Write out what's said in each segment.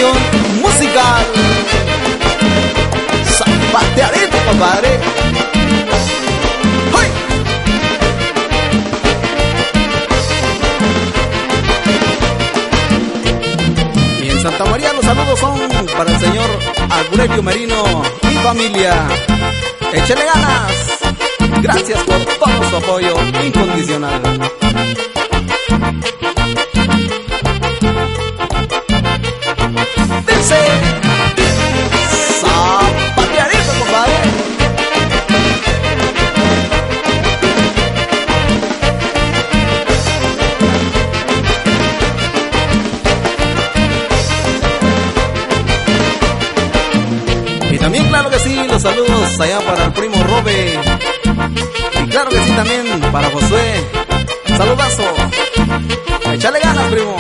sensación musical. Zapateadito, compadre. ¡Hey! Y en Santa María los saludos son para el señor Aurelio Merino y familia. ¡Échele ganas! Gracias por todo su apoyo incondicional. Dice zapateadito, compadre. Y también, claro que sí, los saludos allá para el primo Robe. Y claro que sí, también para Josué. Saludazo. Échale ganas, primo.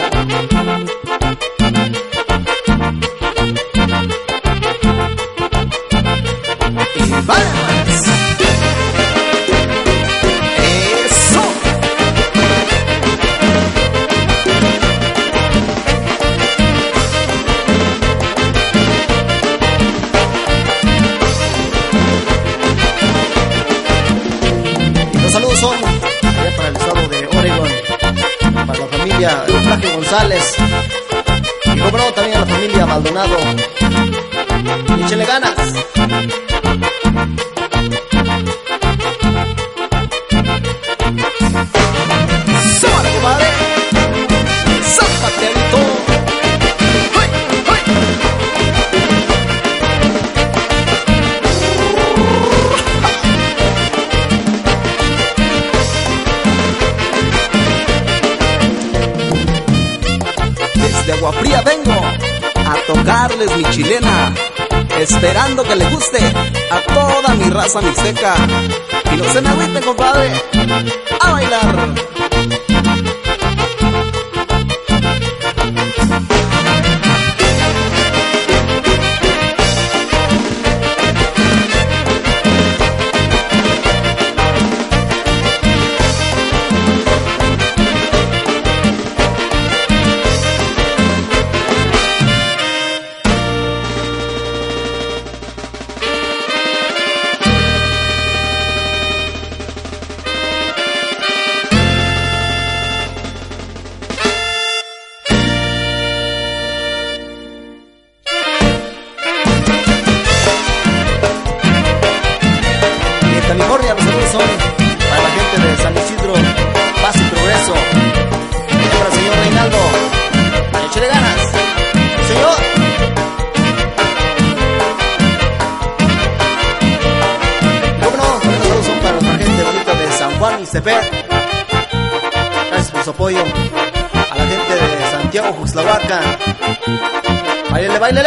Y vamos. Eso. Saludos son allá para el estado de Oregon, para la familia Eufragio González y como no, también a la familia Maldonado. Échele ganas. ¡Súbale, compadre! ¡Zapateadito! ¡Hey! ¡Hey! De Agua Fría vengo a tocarles mi chilena, esperando que le guste a toda mi raza mixteca. Y no se me agüiten, compadre, a bailar. California, los saludos son para la gente de San Isidro, Paz y Progreso. Y para el señor Reinaldo, échale ganas, señor. Y cómo no, los saludos son para la gente bonita de San Juan y Cepet. Gracias por su apoyo. A la gente de Santiago, Juxtlahuaca. Báilele, báilele.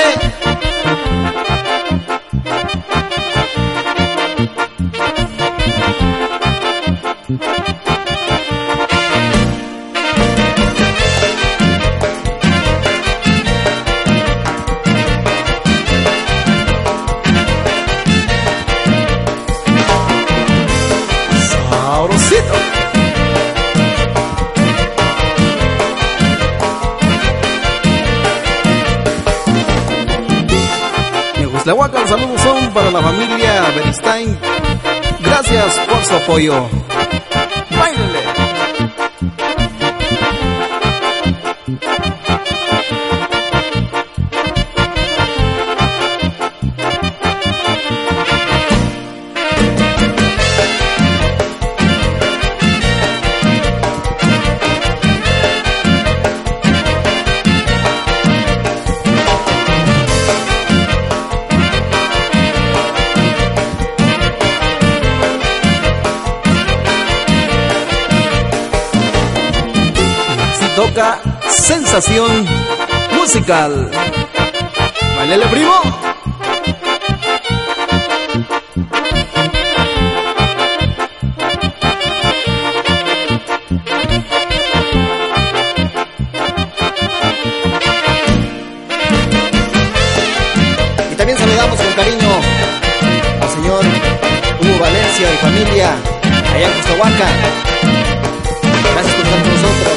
Sabrosito. En Juxtlahuaca los saludos son para la familia Beristain. Gracias por su apoyo. ¡Báilele! Toca sensación musical. ¡Bailele, primo! Y también saludamos con cariño al señor Hugo Valencia y familia allá en Juxtlahuaca. Gracias por estar con nosotros.